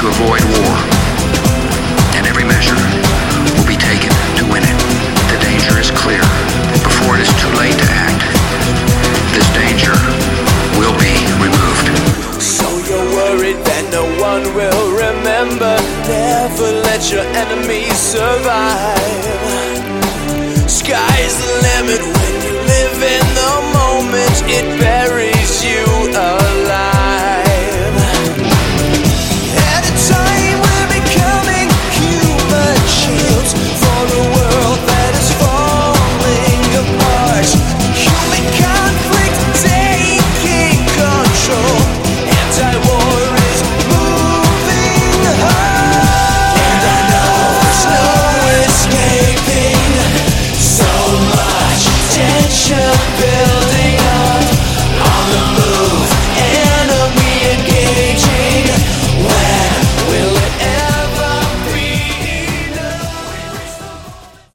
to avoid war, and every measure will be taken to win it. The danger is clear. Before it is too late to act, this danger will be removed. So you're worried that no one will remember. Never let your enemies survive. Sky's the limit when you live in the moment. It buries you alive.